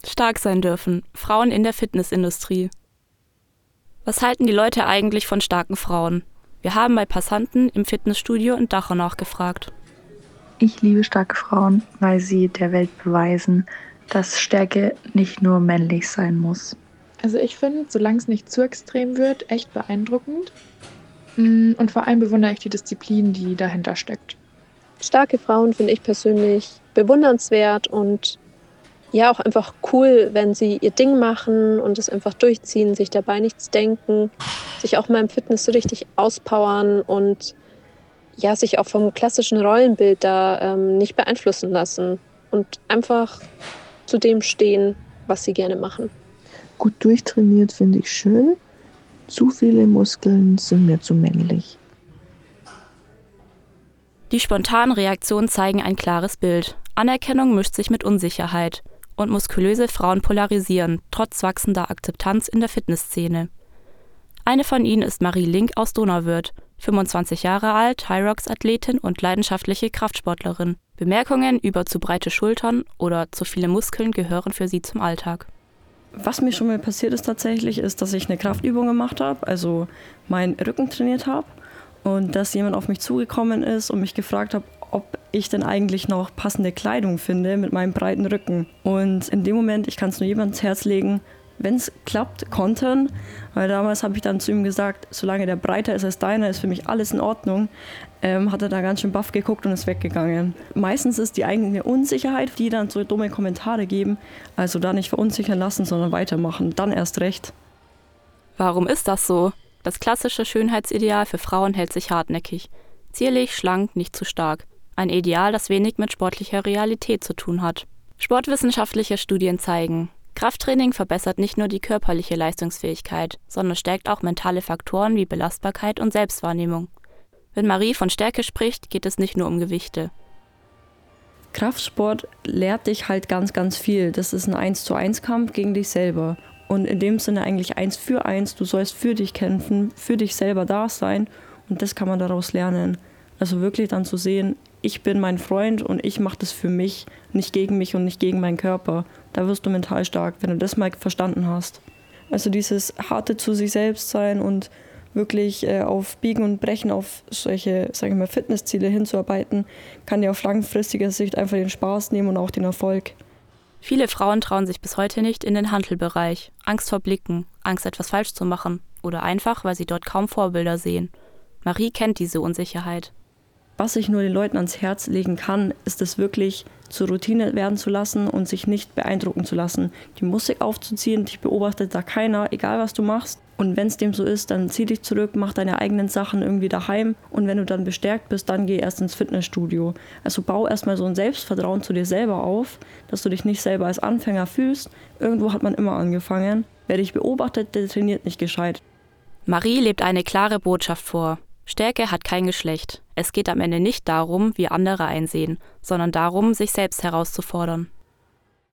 Stark sein dürfen. Frauen in der Fitnessindustrie. Was halten die Leute eigentlich von starken Frauen? Wir haben bei Passanten im Fitnessstudio in Dachau nachgefragt. Ich liebe starke Frauen, weil sie der Welt beweisen, dass Stärke nicht nur männlich sein muss. Also ich finde, solange es nicht zu extrem wird, echt beeindruckend. Und vor allem bewundere ich die Disziplin, die dahinter steckt. Starke Frauen finde ich persönlich bewundernswert und ja auch einfach cool, wenn sie ihr Ding machen und es einfach durchziehen, sich dabei nichts denken, sich auch mal im Fitness so richtig auspowern und ja, sich auch vom klassischen Rollenbild da nicht beeinflussen lassen und einfach zu dem stehen, was sie gerne machen. Gut durchtrainiert finde ich schön. Zu viele Muskeln sind mir zu männlich. Die spontanen Reaktionen zeigen ein klares Bild. Anerkennung mischt sich mit Unsicherheit. Und muskulöse Frauen polarisieren, trotz wachsender Akzeptanz in der Fitnessszene. Eine von ihnen ist Marie Link aus Donauwörth, 25 Jahre alt, Hyrox-Athletin und leidenschaftliche Kraftsportlerin. Bemerkungen über zu breite Schultern oder zu viele Muskeln gehören für sie zum Alltag. Was mir schon mal passiert ist tatsächlich, ist, dass ich eine Kraftübung gemacht habe, also meinen Rücken trainiert habe und dass jemand auf mich zugekommen ist und mich gefragt hat, ob ich denn eigentlich noch passende Kleidung finde mit meinem breiten Rücken. Und in dem Moment, ich kann es nur jedem ans Herz legen, wenn es klappt, kontern, weil damals habe ich dann zu ihm gesagt, solange der breiter ist als deiner, ist für mich alles in Ordnung, hat er da ganz schön baff geguckt und ist weggegangen. Meistens ist die eigene Unsicherheit, die dann so dumme Kommentare geben, also da nicht verunsichern lassen, sondern weitermachen, dann erst recht. Warum ist das so? Das klassische Schönheitsideal für Frauen hält sich hartnäckig. Zierlich, schlank, nicht zu stark. Ein Ideal, das wenig mit sportlicher Realität zu tun hat. Sportwissenschaftliche Studien zeigen, Krafttraining verbessert nicht nur die körperliche Leistungsfähigkeit, sondern stärkt auch mentale Faktoren wie Belastbarkeit und Selbstwahrnehmung. Wenn Marie von Stärke spricht, geht es nicht nur um Gewichte. Kraftsport lehrt dich halt ganz, ganz viel. Das ist ein 1-zu-1-Kampf gegen dich selber. Und in dem Sinne eigentlich 1 für 1. Du sollst für dich kämpfen, für dich selber da sein. Und das kann man daraus lernen. Also wirklich dann zu sehen, ich bin mein Freund und ich mache das für mich, nicht gegen mich und nicht gegen meinen Körper. Da wirst du mental stark, wenn du das mal verstanden hast. Also dieses harte zu sich selbst sein und wirklich auf Biegen und Brechen auf solche, sage ich mal, Fitnessziele hinzuarbeiten, kann dir auf langfristiger Sicht einfach den Spaß nehmen und auch den Erfolg. Viele Frauen trauen sich bis heute nicht in den Hantelbereich. Angst vor Blicken, Angst etwas falsch zu machen oder einfach, weil sie dort kaum Vorbilder sehen. Marie kennt diese Unsicherheit. Was ich nur den Leuten ans Herz legen kann, ist es wirklich zur Routine werden zu lassen und sich nicht beeindrucken zu lassen. Die Musik aufzuziehen, dich beobachtet da keiner, egal was du machst. Und wenn es dem so ist, dann zieh dich zurück, mach deine eigenen Sachen irgendwie daheim. Und wenn du dann bestärkt bist, dann geh erst ins Fitnessstudio. Also bau erstmal so ein Selbstvertrauen zu dir selber auf, dass du dich nicht selber als Anfänger fühlst. Irgendwo hat man immer angefangen. Wer dich beobachtet, der trainiert nicht gescheit. Marie lebt eine klare Botschaft vor. Stärke hat kein Geschlecht. Es geht am Ende nicht darum, wie andere einsehen, sondern darum, sich selbst herauszufordern.